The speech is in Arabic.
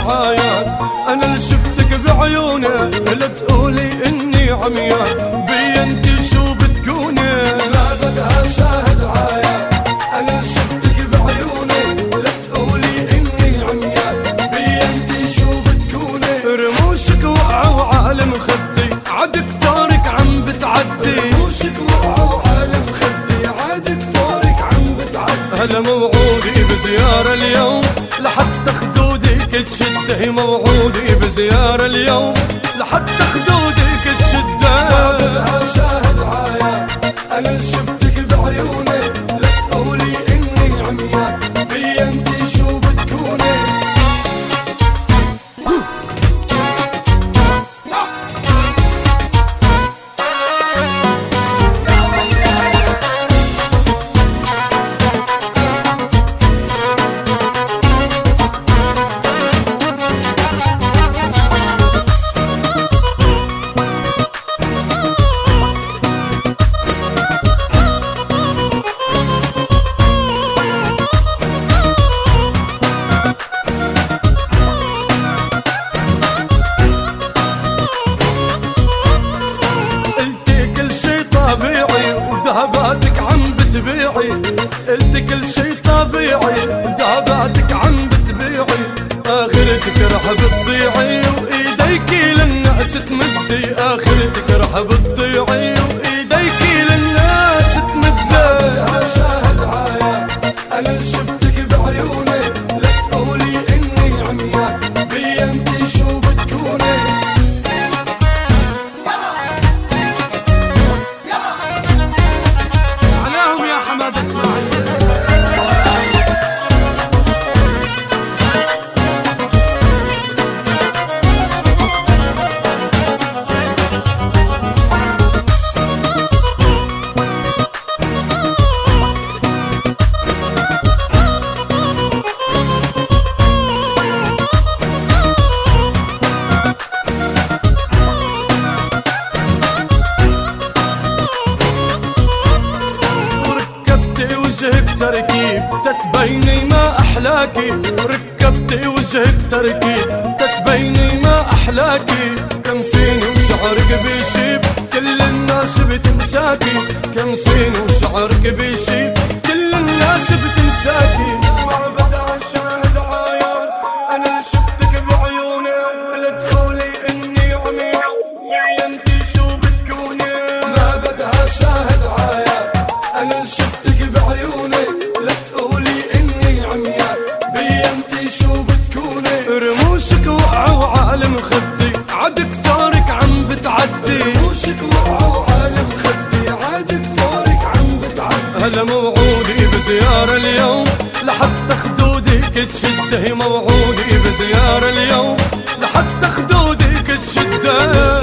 العيان. انا اللي شفتك بعيونه لا تقولي اني عميان، بي انتي شو بتكوني ما بدها شاهد عيان. انا اللي شفتك بعيونه لا تقولي اني عميان، بي انتي شو بتكوني. رموشك وقعوا عالم خدي عدك طارق عم بتعدي، رموشك وقعوا عالم خدي عدك طارق عم بتعدي. هلا موعودي بزيارة اليوم لحتى خدودك تشده، موعودي بزيارة اليوم لحتى خدودك تشده. ما بدها شاهد عيان. انا اللي شفتك بعيوني لا تقولي اني عميان، بي انتي شو بتكوني. ذهباتك عم بتبيعي، قلت كل شي طبيعي، ذهباتك عم بتبيعي، اخرتك رح بتضيعي وايديكي للناس تمدي، اخرتك رح بتضيعي وايديكي للناس تمدي. بدها شاهد عيان. انا اللي شفتك بعيوني لا تقولي اني عميان، بي انتي شو بتكوني. تركيب تتبيني ما أحلاكي، ركبتي وجهك تركيب تتبيني ما أحلاكي. كم سين وشعرك بيشيب كل الناس بتنساكي، كم سين وشعرك بيشيب كل الناس بتنساكي. ما بدها شاهد عيان. أنا اللي شفتك بعيوني لا تقولي إني عميان، يا انتي شو بتكوني. ما بدها شاهد عيان. أنا اللي شفتك بعيوني لا تقولي إني عميان، بي انتي شو بتكوني. رموشك وقعوا عالم خدي عدك طارق عم بتعدي، رموشك وقعوا عالم خدي عدك طارق عم بتعدي. هلا موعودي بزيارة اليوم لحتى خدودك تشده، موعودي بزيارة اليوم لحتى خدودك تشده.